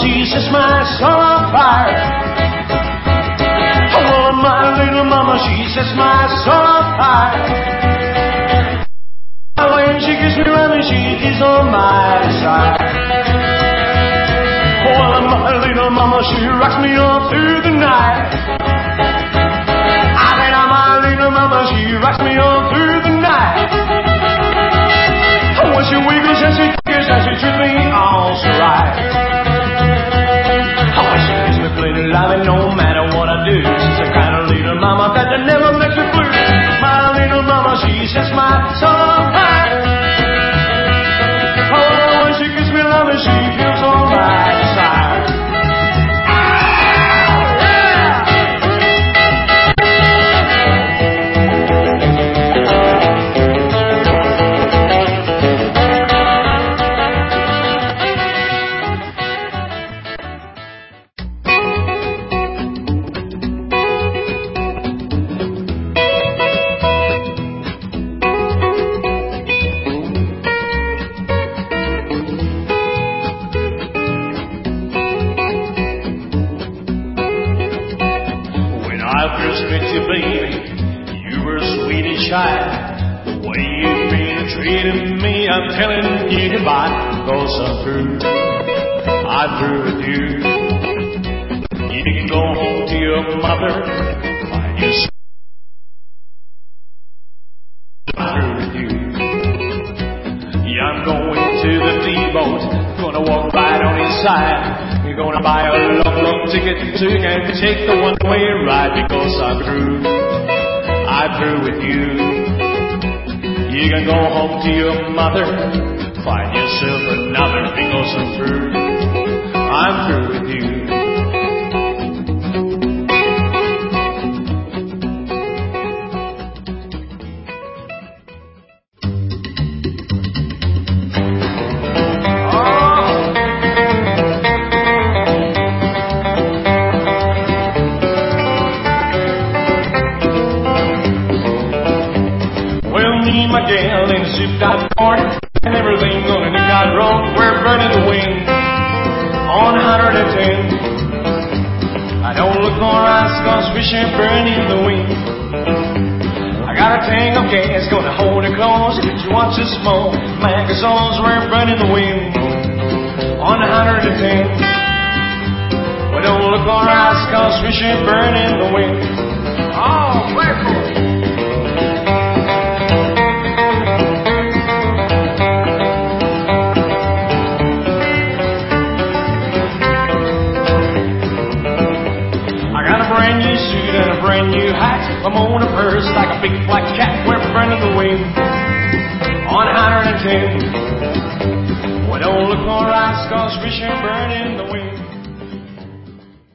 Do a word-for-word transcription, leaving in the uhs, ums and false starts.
she sets my soul on fire. Oh, my little mama, she sets my soul on fire. When she gives me running, she is on my side. Oh, my little mama, she rocks me all through the night. I think my little mama, she rocks me all through the night. When she wiggles and she giggles and she treats me all so right. When she gives me plenty loving no matter what I do. She's the kind of little mama that never makes me blue. My little mama, she sets my soul on fire. Oh, when she gives me loving, she feels on my side. I'm telling you goodbye, cause I'm through, I'm through with you. You can go home to your mother, find your son. I'm through with you. Yeah, I'm going to the D-boat, gonna walk right on his side. We're gonna buy a long, long ticket so you can take the one-way ride, because I'm through, I'm through with you. You can go home to your mother, find yourself another, because I'm through, I'm through with you. My gal in a zip-tied party, and everything on a new-got road. We're burning the wind on one hundred ten. I don't look for ice, cause fish are burning the wind. I got a tank of gas, gonna hold it close. She wants to smoke Magazones. We're burning the wind on one hundred ten. We don't look for ice, cause fish are burning the wind. Oh, wherefore? New hat, I'm on a purse like a big black cat. We're burning the wind on one hundred ten. We don't look for ice, cause fish are burning the wind.